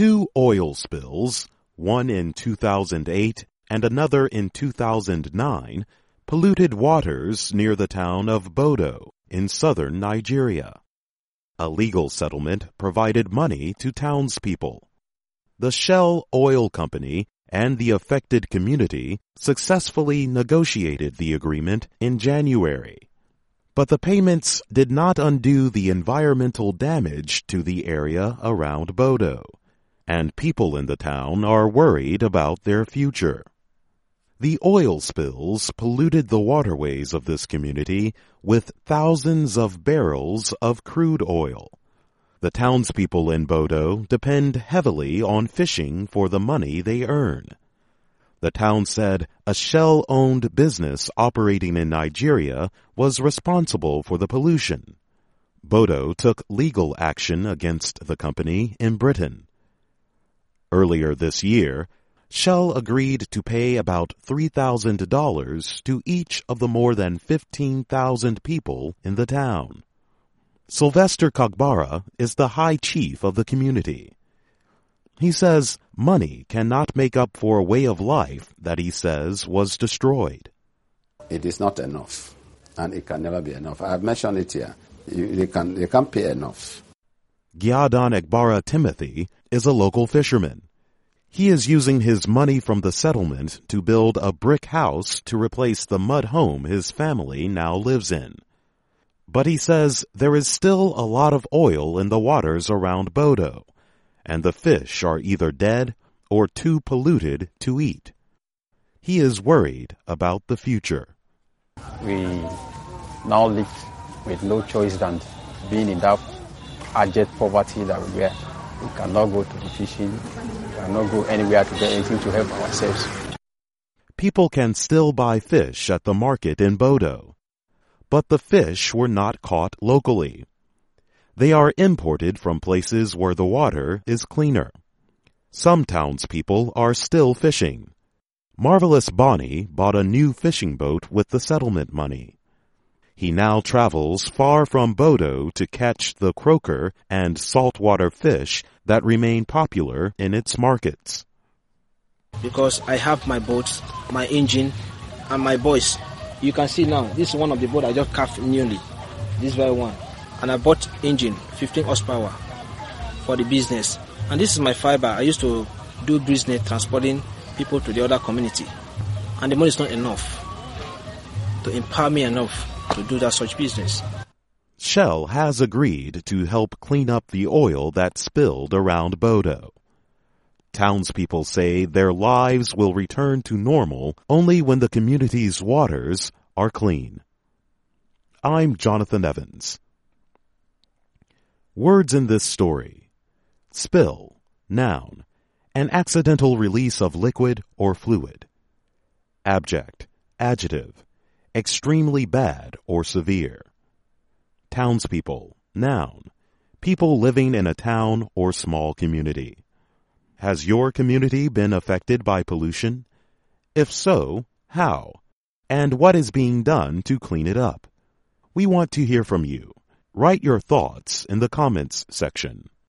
Two oil spills, one in 2008 and another in 2009, polluted waters near the town of Bodo in southern Nigeria. A legal settlement provided money to townspeople. The Shell Oil Company and the affected community successfully negotiated the agreement in January. But the payments did not undo the environmental damage to the area around Bodo, and people in the town are worried about their future. The oil spills polluted the waterways of this community with thousands of barrels of crude oil. The townspeople in Bodo depend heavily on fishing for the money they earn. The town said a Shell-owned business operating in Nigeria was responsible for the pollution. Bodo took legal action against the company in Britain. Earlier this year, Shell agreed to pay about $3,000 to each of the more than 15,000 people in the town. Sylvester Kagbara is the high chief of the community. He says money cannot make up for a way of life that he says was destroyed. It is not enough, and it can never be enough. I have mentioned it here. They can't pay enough. Gyadan Egbara Timothy is a local fisherman. He is using his money from the settlement to build a brick house to replace the mud home his family now lives in. But he says there is still a lot of oil in the waters around Bodo, and the fish are either dead or too polluted to eat. He is worried about the future. We now live with no choice than being in that abject poverty that we are. We cannot go to the fishing, we cannot go anywhere to get anything to help ourselves. People can still buy fish at the market in Bodo, but the fish were not caught locally. They are imported from places where the water is cleaner. Some townspeople are still fishing. Marvelous Bonnie bought a new fishing boat with the settlement money. He now travels far from Bodo to catch the croaker and saltwater fish that remain popular in its markets. Because I have my boat, my engine, and my boys. You can see now, this is one of the boats I just calved newly. This very one. And I bought engine, 15 horsepower, for the business. And this is my fiber. I used to do business transporting people to the other community. And the money is not enough to empower me enough to do that such business. Shell has agreed to help clean up the oil that spilled around Bodo. Townspeople say their lives will return to normal only when the community's waters are clean. I'm Jonathan Evans. Words in this story: spill, noun, an accidental release of liquid or fluid. Abject, adjective, extremely bad or severe. Townspeople, noun, people living in a town or small community. Has your community been affected by pollution? If so, how? And what is being done to clean it up? We want to hear from you. Write your thoughts in the comments section.